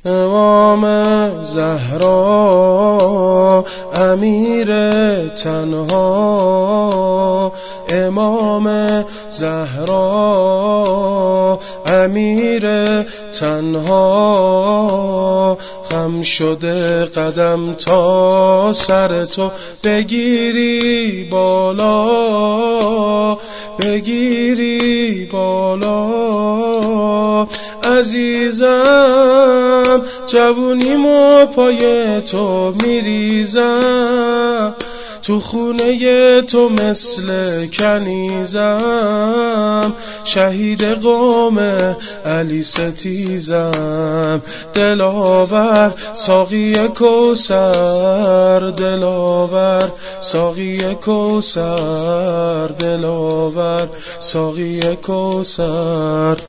امام زهرا امیر تنها، امام زهرا امیر تنها، خم شده قدم تا سر تو بگیری بالا، بگیری بالا. عزیزم جوونیمو پای تو میریزم، تو خونه تو مثل کنیزم، شهید قوم علی ستیزم. دلاور ساقی کوثر، دلاور ساقی کوثر، دلاور ساقی کوثر.